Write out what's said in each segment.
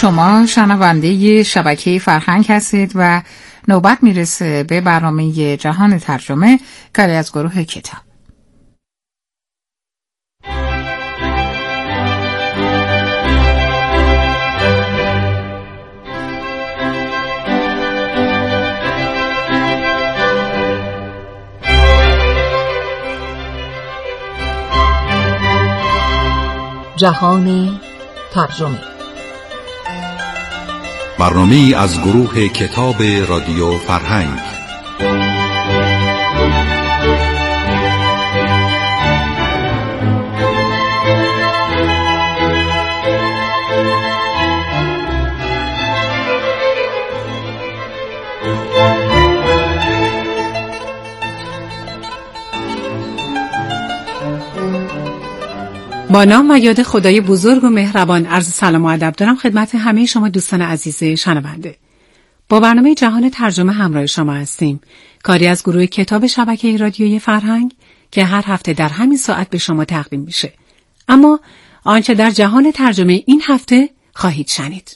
شما شنونده شبکه فرهنگ هستید و نوبت میرسه به برنامه جهان ترجمه کاری از گروه کتاب. جهان ترجمه، برنامه‌ای از گروه کتاب رادیو فرهنگ. با نام و یاد خدای بزرگ و مهربان عرض سلام و ادب دارم خدمت همه شما دوستان عزیز شنونده. با برنامه جهان ترجمه همراه شما هستیم، کاری از گروه کتاب شبکه رادیویی فرهنگ که هر هفته در همین ساعت به شما تقدیم میشه. اما آنچه در جهان ترجمه این هفته خواهید شنید: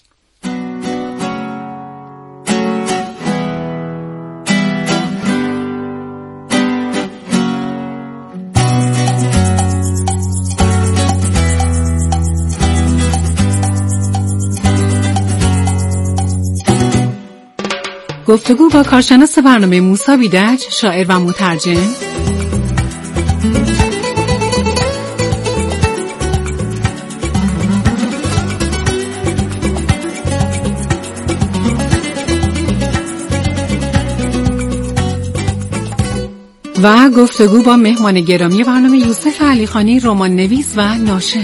گفتگو با کارشناس برنامه موسی بیدج، شاعر و مترجم، و گفتگو با مهمان گرامی برنامه یوسف علیخانی، رمان نویس و ناشر.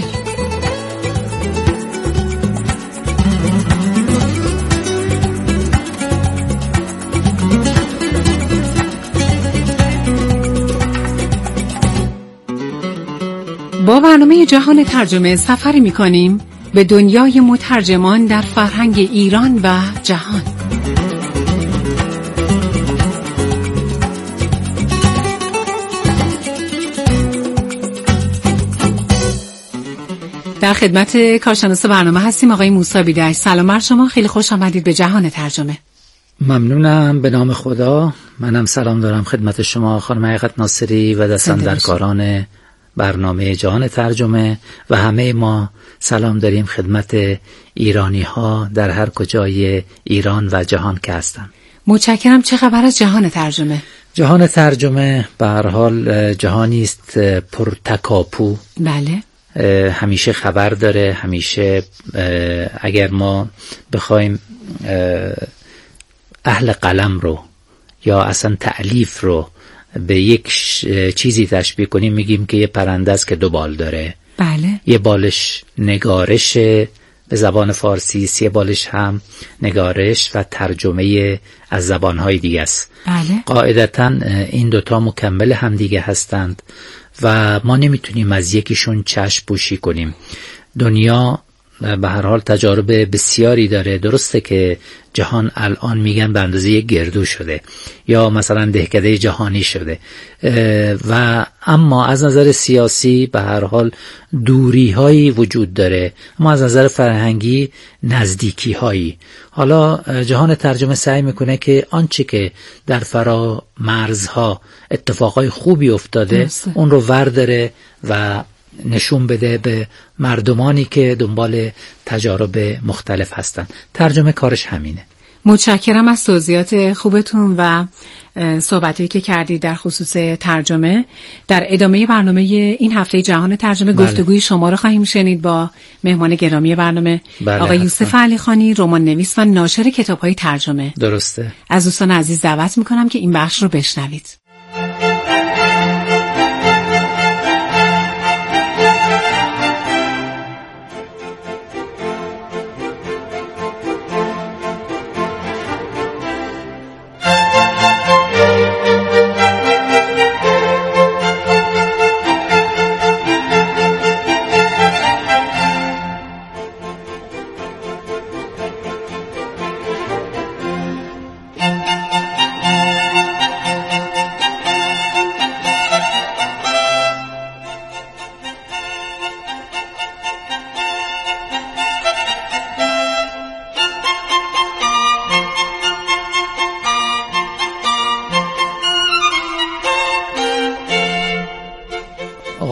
با برنامه جهان ترجمه سفری می‌کنیم به دنیای مترجمان در فرهنگ ایران و جهان. در خدمت کارشناس برنامه هستیم آقای موسی بیدج. سلام بر شما، خیلی خوش آمدید به جهان ترجمه. ممنونم، به نام خدا. منم سلام دارم خدمت شما خانم حقیقت ناصری و دستاندرکاران برنامه جهان ترجمه و همه ما سلام داریم خدمت ایرانی ها در هر کجای ایران و جهان که هستن. متشکرم. چه خبر از جهان ترجمه؟ جهان ترجمه به هر حال جهانی است پرتکاپو. بله. همیشه خبر داره، همیشه اگر ما بخوایم اهل قلم رو یا اصلا تألیف رو به یک چیزی تشبیه کنیم میگیم که یه پرنده است که دو بال داره. بله. یه بالش نگارش به زبان فارسی است، یه بالش هم نگارش و ترجمه از زبانهای دیگه است. بله. قاعدتاً این دوتا مکمل هم دیگه هستند و ما نمیتونیم از یکیشون چشم پوشی کنیم. دنیا به هر حال تجارب بسیاری داره. درسته که جهان الان میگن به اندازه یک گردو شده یا مثلا دهکده جهانی شده و اما از نظر سیاسی به هر حال دوری هایی وجود داره، اما از نظر فرهنگی نزدیکی هایی. حالا جهان ترجمه سعی میکنه که آنچه که در فرا مرزها اتفاقای خوبی افتاده اون رو ورداره و نشون بده به مردمانی که دنبال تجارب مختلف هستن. ترجمه کارش همینه. متشکرم از توضیحات خوبتون و صحبتی که کردید در خصوص ترجمه. در ادامه برنامه این هفته جهان ترجمه گفتگوی شما رو خواهیم شنید با مهمان گرامی برنامه آقای یوسف علیخانی، رمان نویس و ناشر کتاب‌های ترجمه. درسته. از دوستان عزیز دعوت میکنم که این بخش رو بشنوید.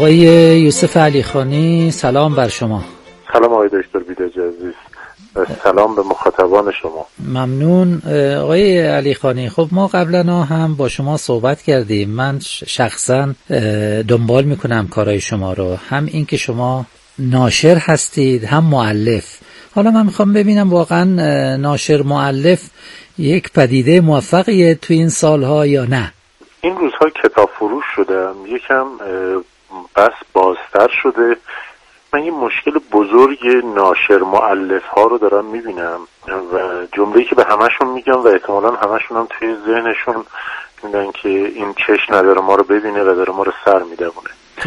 آقای یوسف علیخانی، سلام بر شما. سلام آقای دکتر بیداج عزیز، سلام به مخاطبان شما. ممنون آقای علیخانی. خب ما قبلا هم با شما صحبت کردیم، من شخصا دنبال میکنم کارهای شما رو، هم این که شما ناشر هستید هم مؤلف. حالا من میخوام ببینم واقعا ناشر مؤلف یک پدیده موفقیه تو این سالها یا نه؟ این روزها کتاب فروش شدم، یکم بس بازتر شده. من یه مشکل بزرگ ناشر مؤلف ها رو دارم میبینم و جمله‌ای که به همشون میگم و احتمالاً همشون هم توی ذهنشون میدن که این چشم نداره ما رو ببینه و داره ما رو سر میدونه.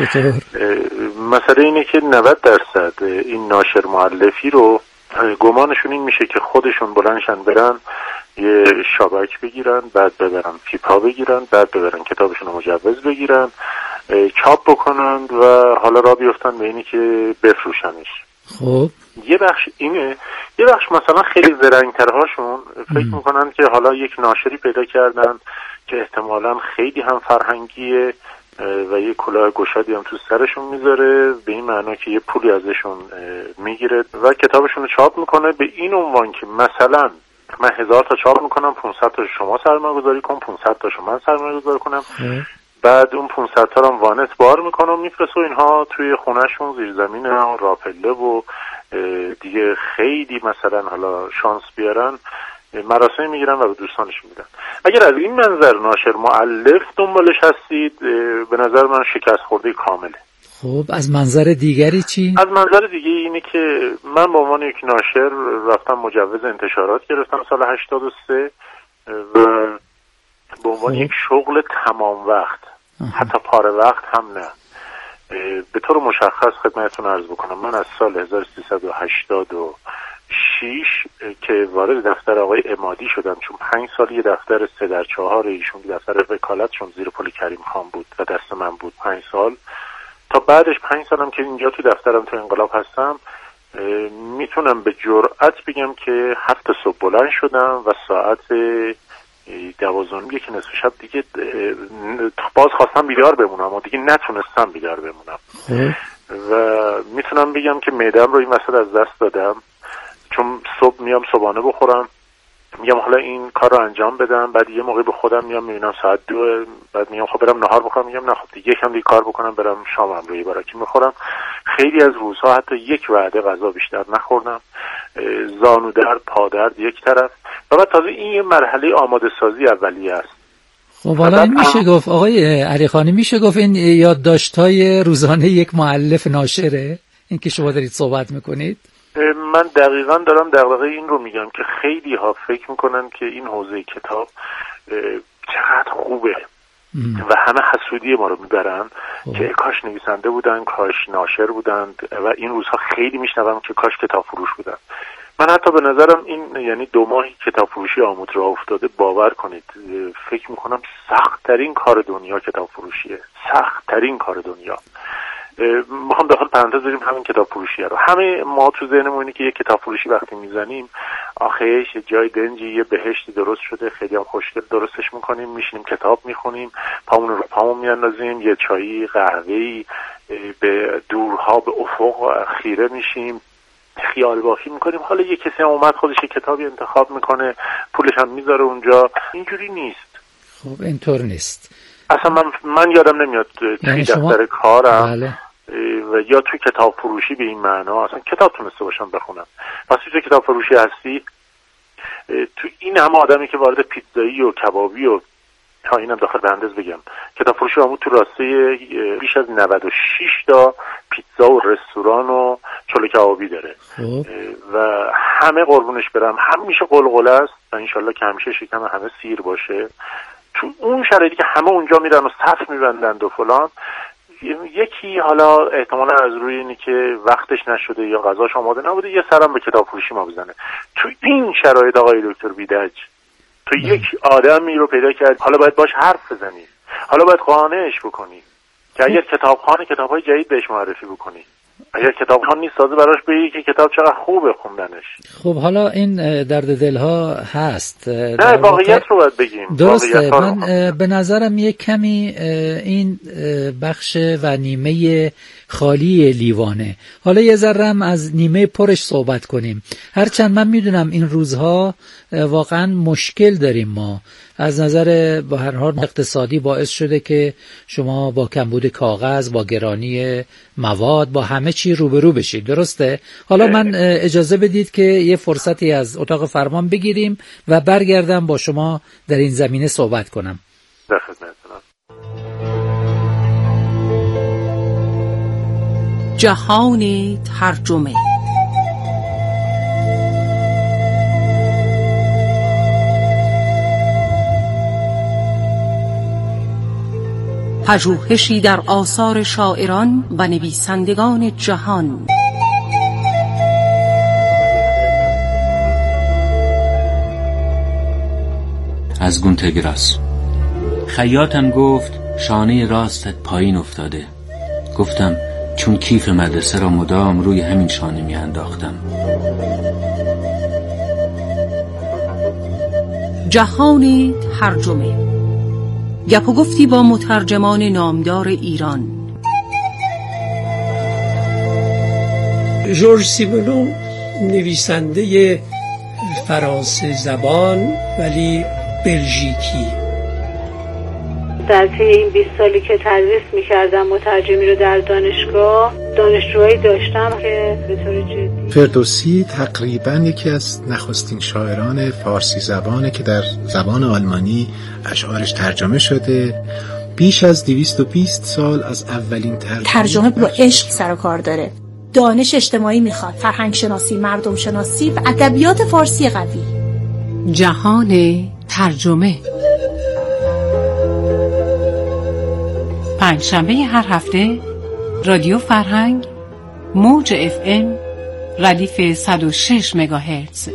مسئله اینه که 90% این ناشر مؤلفی رو گمانشون این میشه که خودشون بلندشن برن یه شابک بگیرن، بعد ببرن پیپا بگیرن، بعد ببرن کتابشون رو مجوز بگیرن، چاپ بکنن و حالا را بیفتن به اینی که بفروشنش. خب یه بخش اینه، یه بخش مثلا خیلی زرنگ‌ترهاشون فکر میکنن که حالا یک ناشری پیدا کردن که احتمالاً خیلی هم فرهنگیه و یه کلاه گشادی هم تو سرشون میذاره، به این معنا که یه پولی ازشون میگیره و کتابشون رو چاپ میکنه به این عنوان که مثلا من 1000 تا چاپ میکنم، 500 تا شما سرمایه گذاری کن، 500 تا من سرمایه گذاری کنم، بعد اون 500 تا رو وانت بار میکنم میفرسه و اینها توی خونهشون زیر زمین و راپله و دیگه خیلی مثلا حالا شانس بیارن مراسم میگیرن و به دوستانشون میدن. اگر از این منظر ناشر مؤلف دنبالش هستید به نظر من شکست خورده کامله. خب از منظر دیگری چی؟ از منظر دیگه اینه که من به عنوان یک ناشر رفتم مجوز انتشارات گرفتم سال 83 و به عنوان یک شغل تمام وقت حتی پاره وقت هم نه، به طور مشخص خدمتتون عرض بکنم من از سال 1386 که وارد دفتر آقای عمادی شدم، چون 5 سال یه دفتر 3/4 ایشون دفتر وکالتشون زیر پل کریم خان بود و دست من بود 5 سال، تا بعدش 5 سالم که اینجا تو دفترم تو انقلاب هستم، میتونم به جرئت بگم که 7 صبح بلند شدم و ساعت 12 یک نصف شب دیگه باز خواستم بیدار بمونم و دیگه نتونستم بیدار بمونم و میتونم بگم که معده‌ام رو این وسط از دست دادم، چون صبح میام صبحانه بخورم، میگم حالا این کار رو انجام بدم، بعد یه موقع به خودم میام میبینم ساعت 2، بعد میگم خب برم نهار بخورم، میگم نه خب دیگه یکم دیگه کار بکنم برم شامم رو یه براکی میخورم. خیلی از روزها حتی یک وعده غذا بیشتر نخوردم، زانو درد، پا درد یک طرف، و بعد تازه این یه مرحله آماده سازی اولیه است. خب حالا این میشه گفت آقای علیخانی، میشه گفت این یادداشت‌های روزانه یک مؤلف ناشره این که شما دارید صحبت میکنید؟ من دقیقاً دارم دغدغه این رو میگم که خیلی ها فکر میکنن که این حوزه کتاب چقدر خوبه و همه حسودی ما رو میبرن که کاش نویسنده بودن، کاش ناشر بودن و این روزها خیلی میشنوم که کاش کتاب فروش بودن. من حتی به نظرم این یعنی 2 ماهی کتاب فروشی آموز راه افتاده، باور کنید فکر میکنم سخت‌ترین کار دنیا کتاب فروشیه، سخت‌ترین کار دنیا. میخوام داخل پرانتز بریم همین کتاب فروشیه رو. همه ما تو ذهنمون اینه که یه کتاب فروشی وقتی میزنیم آخیش جای دنجی یه بهشتی درست شده، خیلی هم خوشگل درستش میکنیم، میشینیم کتاب میخونیم، پامون رو پامون میاندازیم، یه چایی قهوه‌ای، به دورها به افق خیره میشیم، خیال بافی میکنیم، حالا یه کسی هم اومد خودش یه کتابی انتخاب میکنه پولش هم میذاره اونجا. اینجوری نیست. خب اینطور نیست اصلا. من یادم نمیاد توی دفتر کارم بله. و یا توی کتاب فروشی به این معنا اصلا کتاب تونسته باشم بخونم. پس توی کتاب فروشی هستی، تو این همه آدمی که وارد پیتزایی و کبابی و تا اینم داخل بندز بگم کتاب فروشی آمود تو راسته بیش از 96 تا پیتزا و رستوران و چلو کبابی داره و همه قربونش برم، همیشه قلقله است و انشالله که همیشه شکم همه سیر باشه. تو اون شرایطی که همه اونجا میرن و صف میبندند و فلان، یکی حالا احتمالا از روی اینی که وقتش نشده یا غذاش آماده نبوده یه سرم به کتاب فروشی ما بزنه. تو این شرایط آقای دکتر بیدج تو یک آدمی رو پیدا کرد، حالا باید باش حرف بزنی، حالا باید قانعش بکنی که اگر کتابخانه کتاب‌های جدید بهش معرفی بکنی، اگر کتابخوان نیست تازه براش بگی که کتاب چقدر خوبه خوندنش. خب حالا این درد دلها هست. نه واقعیت رو باید بگیم. درسته. من به نظرم یک کمی این بخش و نیمه خالی لیوانه. حالا یه ذرم از نیمه پرش صحبت کنیم. هرچند من میدونم این روزها واقعا مشکل داریم ما از نظر به هر حال اقتصادی، باعث شده که شما با کمبود کاغذ، با گرانی مواد، با همه چی روبرو بشید. درسته؟ حالا من اجازه بدید که یه فرصتی از اتاق فرمان بگیریم و برگردم با شما در این زمینه صحبت کنم. در خدمتتونم. جهان ترجمه. پژوهشی در آثار شاعران و نویسندگان جهان. از گونتگراس. خیاطم گفت شانه راستت پایین افتاده. گفتم چون کیف مدرسه را مدام روی همین شانه می انداختم. جهان ترجمه. گپ و گفتی با مترجمان نامدار ایران. ژورژ سیمونون نویسنده فرانسه زبان ولی بلژیکی. در طی این 20 سالی که تدریس می‌کردم مترجمی رو در دانشگاه، دانشجوهایی داشتم که به طور جدی. فردوسی تقریباً یکی از نخستین شاعران فارسی زبانه که در زبان آلمانی اشعارش ترجمه شده. بیش از 220 سال از اولین ترجمه با عشق سر و کار داره. دانش اجتماعی میخواد، فرهنگ شناسی، مردم شناسی و ادبیات فارسی قوی. جهان ترجمه. پنجشنبه هر هفته رادیو فرهنگ موج FM ردیف 106 مگاهرتز.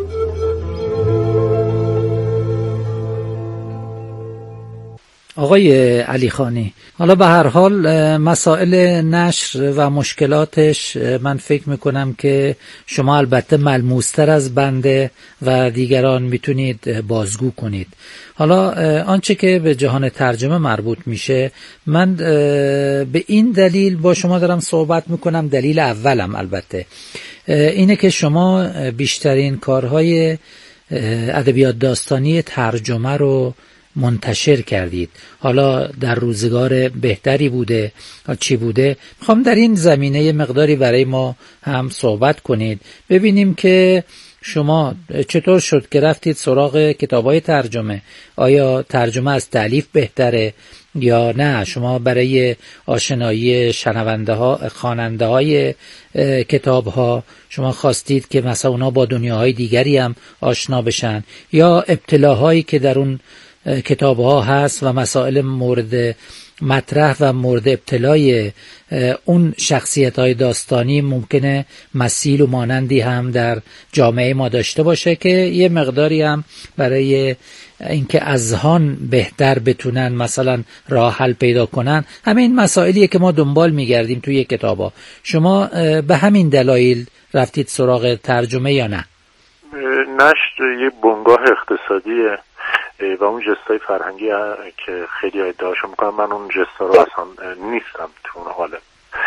آقای علی خانی، حالا به هر حال مسائل نشر و مشکلاتش من فکر میکنم که شما البته ملموستر از بنده و دیگران میتونید بازگو کنید. حالا آنچه که به جهان ترجمه مربوط میشه، من به این دلیل با شما دارم صحبت میکنم. دلیل اولم البته اینه که شما بیشترین کارهای ادبیات داستانی ترجمه رو منتشر کردید. حالا در روزگار بهتری بوده چی بوده، میخوام در این زمینه مقداری برای ما هم صحبت کنید، ببینیم که شما چطور شد که رفتید سراغ کتابای ترجمه. آیا ترجمه از تألیف بهتره یا نه شما برای آشنایی شنونده ها، خواننده های کتاب ها شما خواستید که مثلا اونا با دنیاهای دیگری هم آشنا بشن، یا ابتلاهایی که در اون کتاب ها هست و مسائل مورد مطرح و مورد ابتلای اون شخصیت های داستانی ممکنه مثیل و مانندی هم در جامعه ما داشته باشه که یه مقداری هم برای اینکه اذهان بهتر بتونن مثلا راه حل پیدا کنن. همه این مسائلیه که ما دنبال میگردیم توی کتابا. شما به همین دلایل رفتید سراغ ترجمه یا نه؟ نشر یه بنگاه اقتصادیه و اون جستای فرهنگی که خیلی ادعاشو میکنم، من اون جستا رو اصلا نیستم تو اون حاله.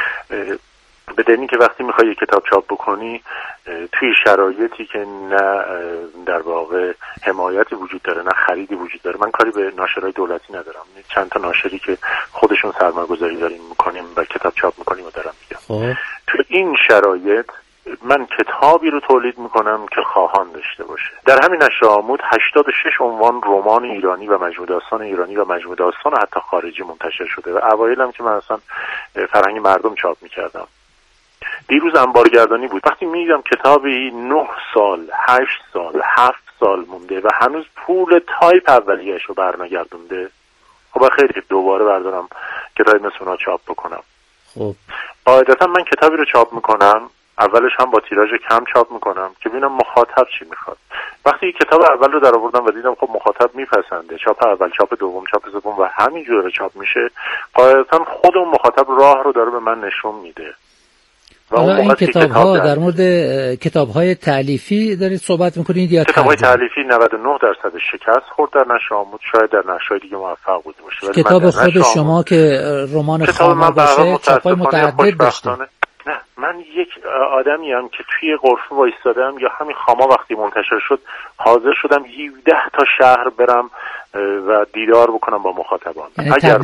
به دلیلی که وقتی میخوای یه کتاب چاپ بکنی توی شرایطی که نه در واقع حمایتی وجود داره نه خریدی وجود داره، من کاری به ناشرهای دولتی ندارم، چند تا ناشری که خودشون سرمایه‌گذاری داریم میکنیم و کتاب چاپ میکنیم و دارم میگم تو این شرایط من کتابی رو تولید میکنم که خواهان داشته باشه. در همین نشر آمود 86 عنوان رمان ایرانی و مجموعه داستان ایرانی و مجموعه داستان حتی خارجی منتشر شده و اوایلم که من اصلا فرهنگ مردم چاپ میکردم. دیروز انبارگردانی بود، وقتی میدیدم کتابی 9 سال 8 سال 7 سال مونده و هنوز پول تایپ اولیه‌اش رو برنگردونده، خب خیلی دوباره بردارم کتابی مثل اونا چاپ بکنم. خب قاعدتا من کتابی رو چاپ میکنم، اولش هم با تیراژ کم چاپ میکنم که ببینم مخاطب چی میخواد. وقتی کتاب اول رو در آوردم و دیدم خب مخاطب میپسنده، چاپ اول، چاپ دوم، چاپ سوم و همینجوره چاپ میشه، قاعدتا خود اون مخاطب راه رو داره به من نشون میده و اون این موقع کتاب‌ها در مورد کتاب‌های تألیفی دارید صحبت می‌کنید یا کتاب‌های تألیفی 99% شکست خورد در نشر آموز، شاید در نشرهای دیگه موفق بوده باشه. کتاب خود شما که رمان خامار باشه چاپ‌های متعدد داشته. نه، من یک آدمیم که توی غرفه وایستادم یا همین خاما وقتی منتشر شد حاضر شدم 17 تا شهر برم و دیدار بکنم با مخاطبان. اگر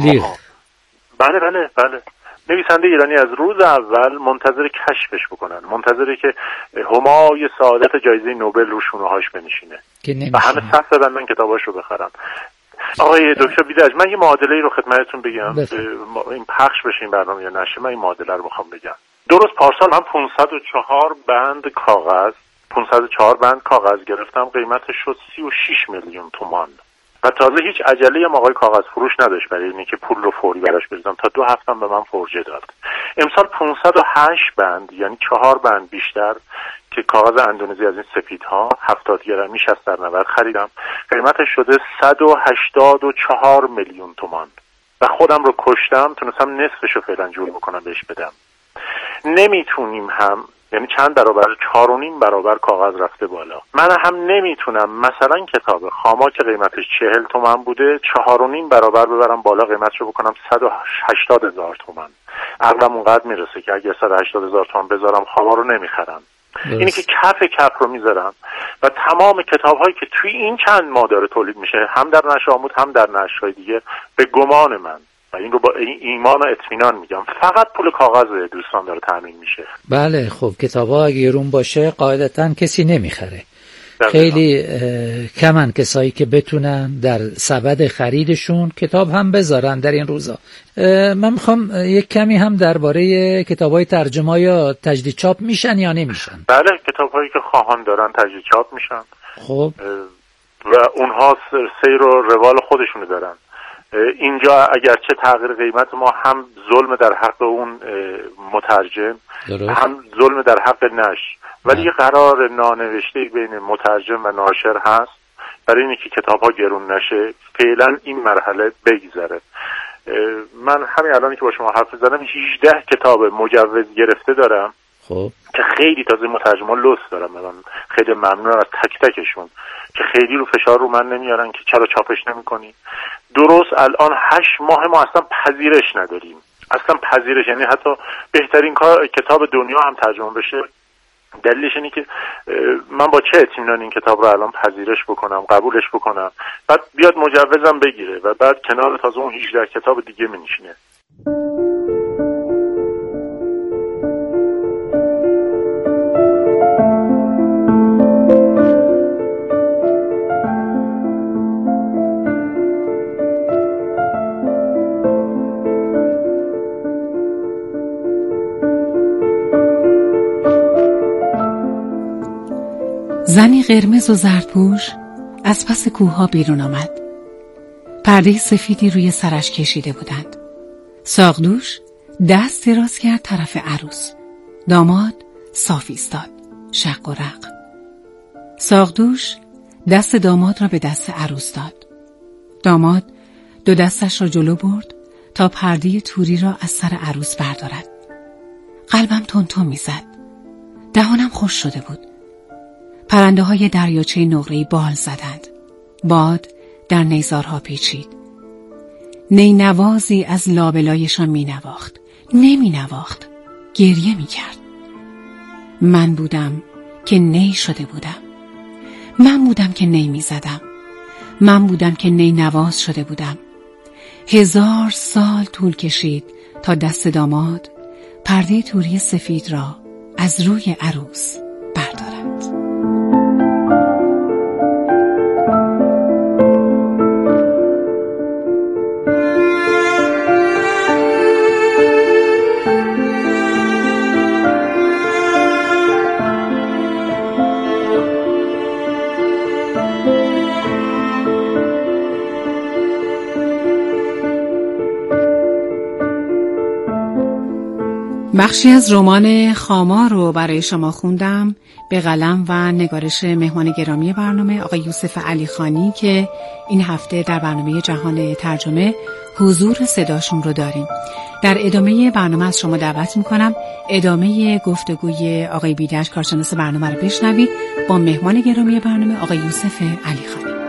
بله نویسنده ایرانی از روز اول منتظر کشفش بکنن، منتظره که همای سعادت جایزه نوبل رو شونه‌هاش بنشینه و همه صف ببندن کتاباش رو بخرن. آقای دکتر بیدرج، من یه معادله‌ای رو خدمتتون بگم، این پخش بشه این برنامه یا نشه، من این معادله رو میخوام بگم. درست پارسال من 504 بند کاغذ گرفتم، قیمتش شد 36 میلیون تومان و تازه هیچ عجله هم آقای کاغذ فروش نداشت برای اینکه پول رو فوری براش بریزم، تا 2 هفته به من فرجه داد. امسال 508 بند، یعنی 4 بند بیشتر که کاغذ اندونزی از این سفیدها 70 گرمی 60 در 90 خریدم، قیمتش شده 184 میلیون تومان و خودم رو کشتم، تونستم نصفش رو فعلا جور بکنم بهش بدم. نمیتونیم هم، یعنی چند برابر، 4.5 برابر کاغذ رفته بالا. من هم نمیتونم مثلا کتاب خاما که قیمتش 40 تومن بوده 4.5 برابر ببرم بالا، قیمتشو بکنم 180,000 تومن. عقلم اونقدر میرسه که اگه 180,000 تومن بذارم خاما رو نمیخرم. اینی که کف رو میذارم و تمام کتاب‌هایی که توی این چند ماه داره تولید میشه، هم در نشر آموز هم در نشرهای دیگه، به گمان من و این رو با ایمان و اطمینان میگم فقط پول کاغذ دوستان داره تامین میشه. بله خب کتاب‌ها اگه گرون باشه قاعدتاً کسی نمیخره. خیلی کمن کسایی که بتونن در سبد خریدشون کتاب هم بذارن در این روزا. من میخوام یک کمی هم درباره کتاب‌های ترجمه یا تجدید چاپ میشن یا نمیشن. بله، کتاب‌هایی که خواهان دارن تجدید چاپ میشن. خب و اونها سیر و روال خودشونو دارن. اینجا اگرچه تغییر قیمت ما هم ظلم در حق اون مترجم هم ظلم در حق نشر، ولی یه قرار نانوشته بین مترجم و ناشر هست برای اینکه که کتاب ها گرون نشه، فعلا این مرحله بگذره. من همین الانی که با شما حرف زدم 18 کتاب مجوز گرفته دارم. خب که خیلی تازه مترجمان لطف دارم، من خیلی ممنونم از تک تکشون که خیلی رو فشار رو من نمیارن که چرا چاپش نمی‌کنی. درست الان 8 ماه ما اصلا پذیرش نداریم، اصلا پذیرش، یعنی حتی بهترین کتاب دنیا هم ترجمه بشه دلیلش اینه که من با چه اطمینانی این کتاب رو الان پذیرش بکنم، قبولش بکنم، بعد بیاد مجوزم بگیره و بعد کنار تازه اون 18 کتاب دیگه می‌نشینه. زنی قرمز و زردپوش از پس کوه‌ها بیرون آمد. پرده سفیدی روی سرش کشیده بودند. ساقدوش دست دراز کرد طرف عروس. داماد صاف ایستاد، شق و رق. ساقدوش دست داماد را به دست عروس داد. داماد 2 دستش را جلو برد تا پرده توری را از سر عروس بردارد. قلبم تون میزد. دهانم خوش شده بود. پرنده های دریاچه نقره‌ای بال زدند. باد در نیزارها پیچید. نینوازی از لابلایشان می نواخت. نمی نواخت. گریه می کرد. من بودم که نی شده بودم. من بودم که نی می زدم. من بودم که نی نواز شده بودم. 1000 سال طول کشید تا دست داماد پرده توری سفید را از روی عروس بردارد. بخشی از رمان خاما رو برای شما خوندم به قلم و نگارش مهمان گرامی برنامه آقای یوسف علیخانی که این هفته در برنامه جهان ترجمه حضور صداشون رو داریم. در ادامه برنامه از شما دعوت میکنم ادامه گفتگوی آقای بیدش کارشناس برنامه رو بشنوید با مهمان گرامی برنامه آقای یوسف علیخانی.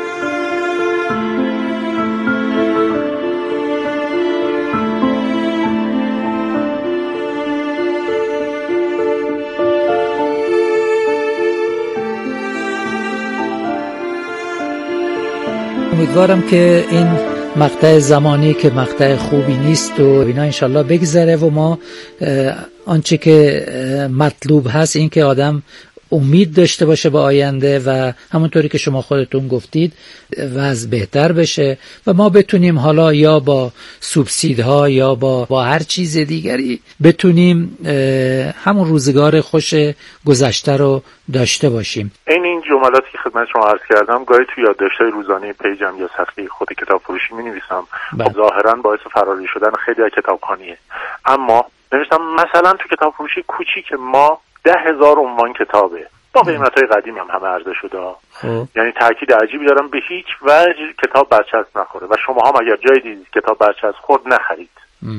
امیدوارم که این مقطع زمانی که مقطع خوبی نیست و اینا انشالله بگذره و ما آنچه که مطلوب هست این که آدم امید داشته باشه به آینده و همونطوری که شما خودتون گفتید وضع بهتر بشه و ما بتونیم حالا یا با سوبسیدها یا با هر چیز دیگری بتونیم همون روزگار خوش گذشته رو داشته باشیم. این جملاتی که خدمت شما عرض کردم گاهی توی یادداشت‌های روزانه پیجم یا صفحه خود کتاب فروشی می‌نویسم. ظاهراً باعث فراری شدن خیلی از کتابخوانیه، اما نوشتم مثلا تو کتاب فروشی کوچیک ما 10,000 عنوان کتابه با قیمت‌های قدیم هم همه عرضه شده. یعنی تاکید عجیبی دارم به هیچ وجه کتاب برچسب نخوره و شما هم اگر جای دیدید کتاب برچسب خورد نخرید.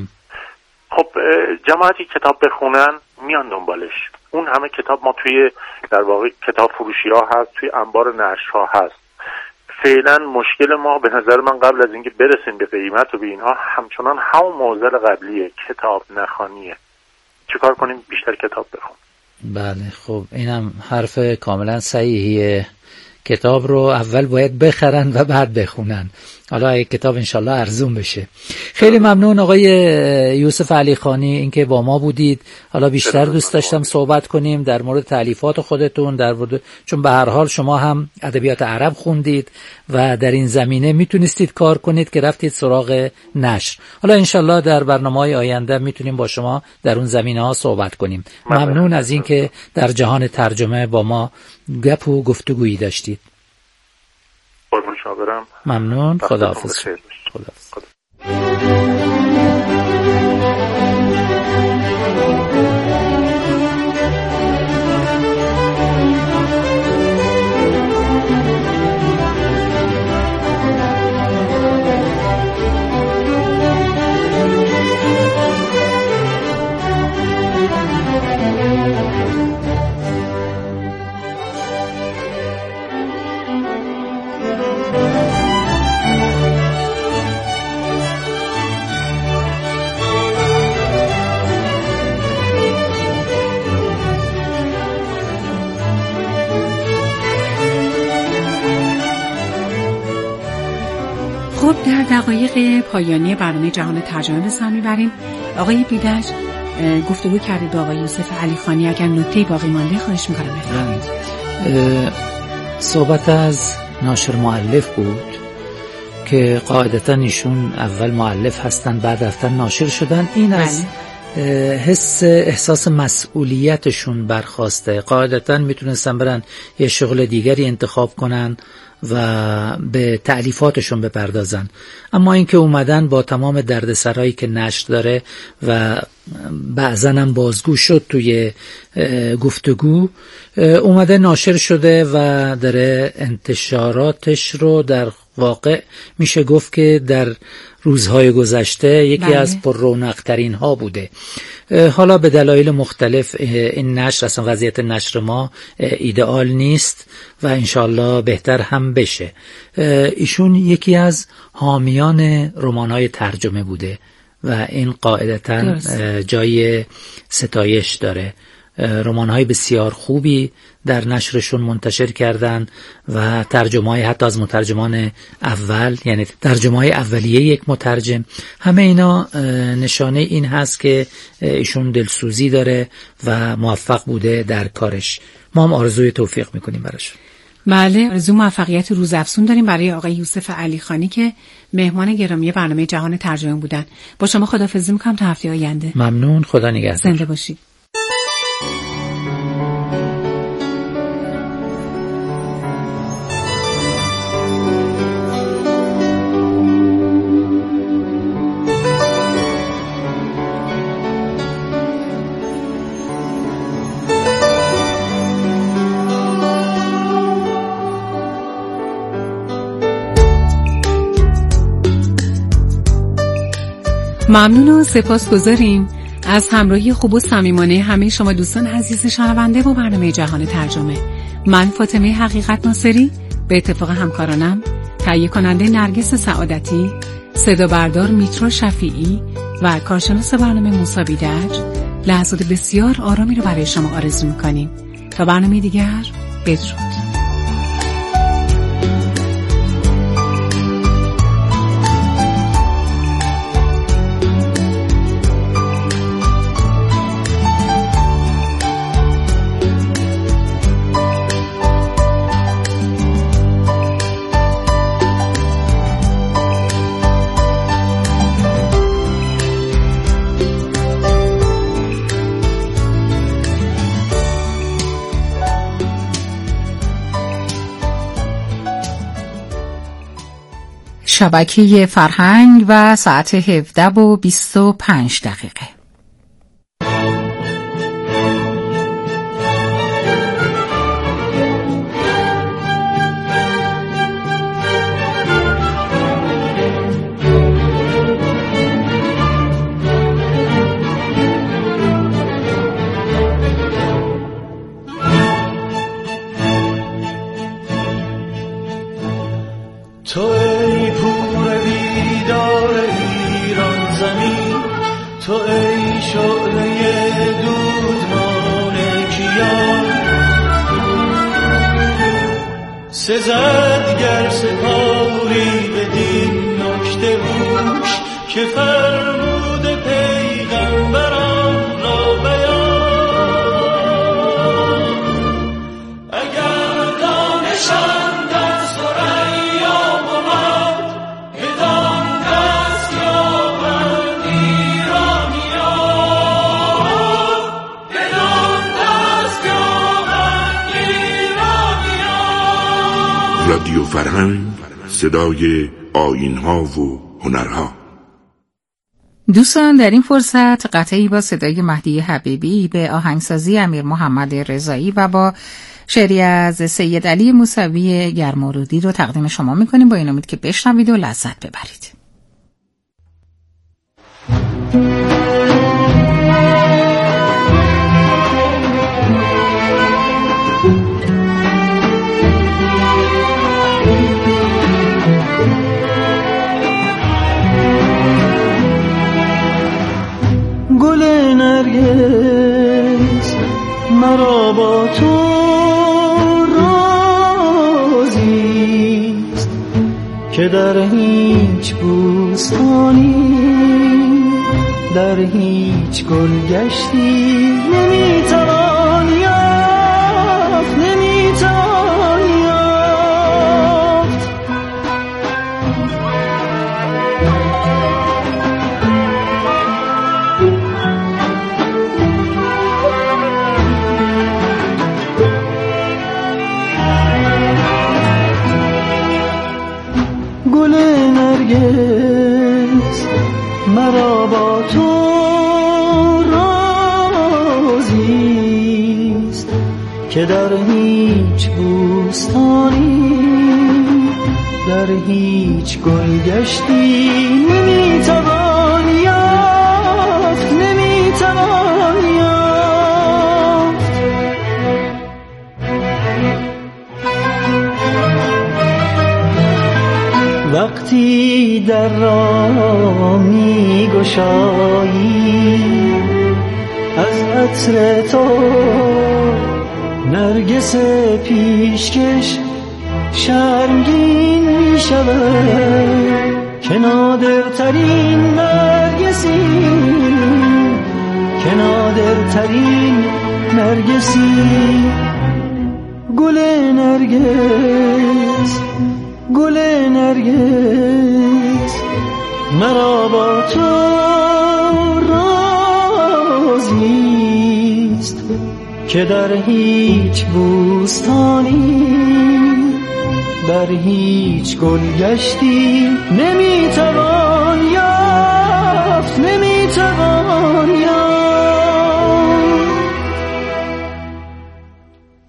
خب جماعتی کتاب بخونن میان دنبالش. اون همه کتاب ما توی در واقع کتاب فروشی ها هست، توی انبار نشرها هست. فعلا مشکل ما به نظر من قبل از اینکه برسیم به قیمت و به اینها همچنان همون معضل قبلیه، کتاب نخوانیه. چیکار کنیم؟ بیشتر کتاب بخون. بله خب اینم حرف کاملا صحیحیه. کتاب رو اول باید بخرن و بعد بخونن. حالا اگه کتاب انشالله ارزون بشه. خیلی ممنون آقای یوسف علیخانی اینکه با ما بودید. حالا بیشتر دوست داشتم صحبت کنیم در مورد تالیفات خودتون، در مورد چون به هر حال شما هم ادبیات عرب خوندید و در این زمینه میتونستید کار کنید که رفتید سراغ نشر. حالا انشالله در برنامه‌های آینده میتونیم با شما در اون زمینه‌ها صحبت کنیم. ممنون از اینکه در جهان ترجمه با ما گپ و گفتگویی داشتید. قربون شما برم. ممنون. خداحافظ. خداحافظ. خب در دقایق پایانی برنامه جهان ترجمه به سر میبریم. آقای بیدش گفتگو کردید با آقای یوسف علیخانی. اگر نکته باقی مانده خواهش میکنم بفرمایید. صحبت از ناشر مؤلف بود که قاعدتا ایشون اول مؤلف هستن بعد رفتن ناشر شدن. این از احساس مسئولیتشون برخواسته. قاعدتا میتونستن برن یه شغل دیگری انتخاب کنن و به تألیفاتشون بپردازن، اما اینکه اومدن با تمام دردسرایی که نشر داره و بعضن هم بازگو شد توی گفتگو، اومده ناشر شده و داره انتشاراتش رو در واقع میشه گفت که در روزهای گذشته یکی از پر رونق‌ترین ها بوده. حالا به دلایل مختلف این نشر، اصلا وضعیت نشر ما ایدئال نیست و انشالله بهتر هم بشه. ایشون یکی از حامیان رمان‌های ترجمه بوده و این قاعدتاً جای ستایش داره. رمان‌های بسیار خوبی در نشرشون منتشر کردن و ترجمه‌های حتی از مترجمان اول، یعنی ترجمه‌های اولیه یک مترجم. همه اینا نشانه این هست که ایشون دلسوزی داره و موفق بوده در کارش. ما هم آرزوی توفیق میکنیم براشون. بله، آرزو موفقیت روزافزون داریم برای آقای یوسف علیخانی که مهمان گرامی برنامه جهان ترجمه بودن. با شما خداحافظی میکنم تا هفته آینده. ممنون. خدا نگهدار. زنده باشید. ممنون و سپاسگزاریم از همراهی خوب و صمیمانه همه شما دوستان عزیز شنونده با برنامه جهان ترجمه. من فاطمه حقیقت ناصری به اتفاق همکارانم تهیه کننده نرگس سعادتی، صدا بردار میترا شفیعی و کارشناس برنامه موسی بیدرج لحظات بسیار آرامی رو برای شما آرزو می‌کنیم. تا برنامه دیگر بدرود. شبکه فرهنگ و ساعت 17:25. تو ای پور بیدار ایران زمین، تو ای شعله دودمان کیان، سزد گر سپاری بدین نکته هوش که فرمود پیغمبران را بیان. اگر دانشان در ثریا بود بدان دست یابند ایرانیان، بدان دست یابند ایرانیان. رادیو فرهنگ، صدای آیین‌ها و هنرها. دوستان در این فرصت قطعی با صدای مهدی حبیبی به آهنگسازی امیر محمد رضایی و با شعری از سید علی موسوی گرمارودی رو تقدیم شما میکنیم با این امید که بشنوید و لذت ببرید. گل نرگس مرا با تو رازیست که در هیچ بوستانی، در هیچ گلگشتی نمیتوان یافت، نمیتوان یافت. گل نرگس مرا با تو رازیست که در هیچ بوستانی، در هیچ گلگشتی نمیتوان یافت، نمیتوان یافت. وقتی در را می گشایی از عطر تو نرگس پیشکش شرمگین می شود که نادرترین نرگسی، که نادرترین نرگسی. گل نرگس، گل نرگس مرا با تو رازیست که در هیچ بوستانی، در هیچ گلگشتی نمیتوان یافت، نمیتوان یافت.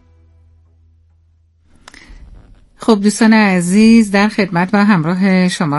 خب دوستان عزیز، در خدمت و همراه شما